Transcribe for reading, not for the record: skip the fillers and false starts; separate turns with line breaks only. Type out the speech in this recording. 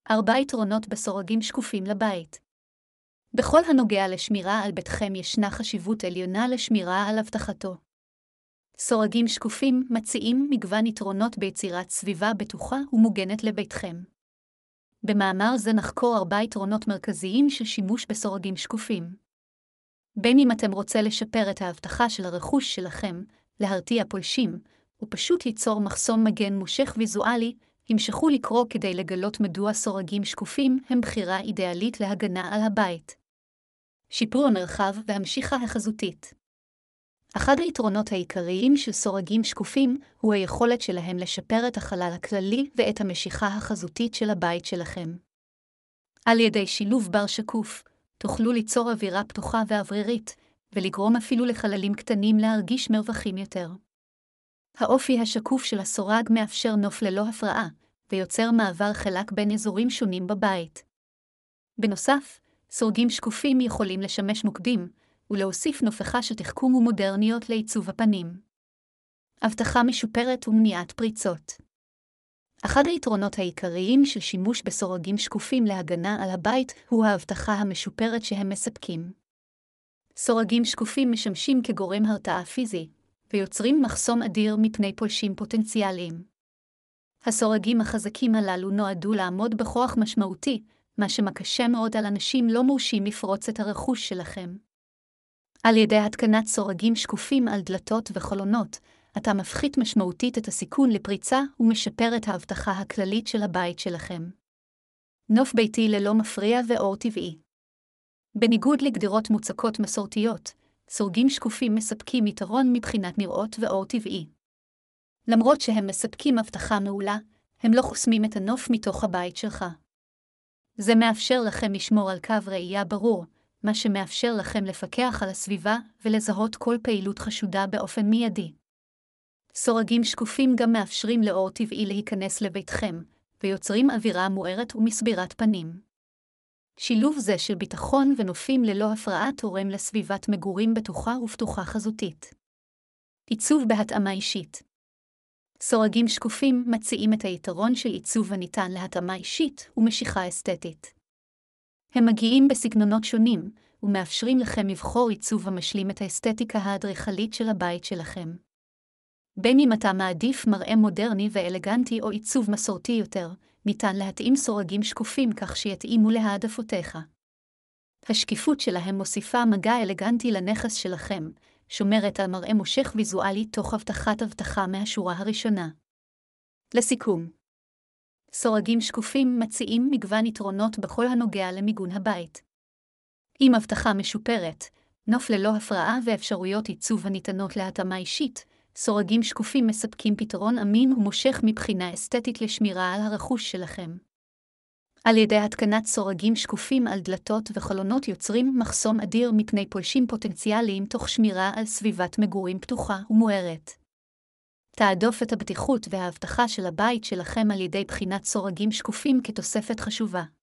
4 יתרונות בסורגים שקופים לבית. בכל הנוגע לשמירה על ביתכם ישנה חשיבות עליונה לשמירה על הבטחתו. סורגים שקופים מציעים מגוון יתרונות ביצירת סביבה בטוחה ומוגנת לביתכם. במאמר זה נחקור 4 יתרונות מרכזיים של שימוש בסורגים שקופים. בין אם אתם רוצה לשפר את ההבטחה של הרכוש שלכם, להרתיע פולשים, ופשוט ליצור מחסום מגן מושך ויזואלי, המשכו לקרוא כדי לגלות מדוע סורגים שקופים הם בחירה אידיאלית להגנה על הבית. שיפור המרחב והמשיכה החזותית. אחד היתרונות העיקריים של סורגים שקופים הוא היכולת שלהם לשפר את החלל הכללי ואת המשיכה החזותית של הבית שלכם. על ידי שילוב בר שקוף, תוכלו ליצור אווירה פתוחה ואוורירית, ולגרום אפילו לחללים קטנים להרגיש מרווחים יותר. האופי השקוף של הסורג מאפשר נוף ללא הפרעה, ויוצר מעבר חלק בין אזורים שונים בבית. בנוסף, סורגים שקופים יכולים לשמש מוקדים, ולהוסיף נופחה של תחכום ומודרניות לעיצוב הפנים. הבטחה משופרת ומניעת פריצות. אחד היתרונות העיקריים של שימוש בסורגים שקופים להגנה על הבית הוא ההבטחה המשופרת שהם מספקים. סורגים שקופים משמשים כגורם הרתעה פיזי, ויוצרים מחסום אדיר מפני פולשים פוטנציאליים. הסורגים החזקים הללו נועדו לעמוד בכוח משמעותי, מה שמקשה מאוד על אנשים לא מורשים לפרוץ את הרכוש שלכם. על ידי התקנת סורגים שקופים על דלתות וחלונות, אתה מפחית משמעותית את הסיכון לפריצה ומשפר את ההבטחה הכללית של הבית שלכם. נוף ביתי ללא מפריע ואור טבעי. בניגוד לגדרות מוצקות מסורתיות, סורגים שקופים מספקים יתרון מבחינת נראות ואור טבעי. למרות שהם מספקים הבטחה מעולה, הם לא חוסמים את הנוף מתוך הבית שלך. זה מאפשר לכם לשמור על קו ראייה ברור, מה שמאפשר לכם לפקח על הסביבה ולזהות כל פעילות חשודה באופן מיידי. סורגים שקופים גם מאפשרים לאור טבעי להיכנס לביתכם, ויוצרים אווירה מוארת ומסבירת פנים. שילוב זה של ביטחון ונופים ללא הפרעה תורם לסביבת מגורים בטוחה ופתוחה חזותית. עיצוב בהתאמה אישית. סורגים שקופים מציעים את היתרון של עיצוב הניתן להתאמה אישית ומשיכה אסתטית. הם מגיעים בסגנונות שונים, ומאפשרים לכם לבחור עיצוב המשלים את האסתטיקה האדריכלית של הבית שלכם. בין אם אתה מעדיף מראה מודרני ואלגנטי או עיצוב מסורתי יותר, ניתן להתאים סורגים שקופים כך שיתאימו להעדפותיך. השקיפות שלהם מוסיפה מגע אלגנטי לנכס שלכם, שומרת על מראה מושך ויזואלי תוך הבטחת הבטחה מהשורה הראשונה. לסיכום, סורגים שקופים מציעים מגוון יתרונות בכל הנוגע למיגון הבית. עם הבטחה משופרת, נוף ללא הפרעה ואפשרויות עיצוב הניתנות להתאמה אישית, סורגים שקופים מספקים פתרון אמין ומושך מבחינה אסתטית לשמירה על הרכוש שלכם. על ידי התקנת סורגים שקופים על דלתות וחלונות יוצרים מחסום אדיר מפני פולשים פוטנציאליים תוך שמירה על סביבת מגורים פתוחה ומוארת. תעדוף את הבטיחות וההבטחה של הבית שלכם על ידי בחינת סורגים שקופים כתוספת חשובה.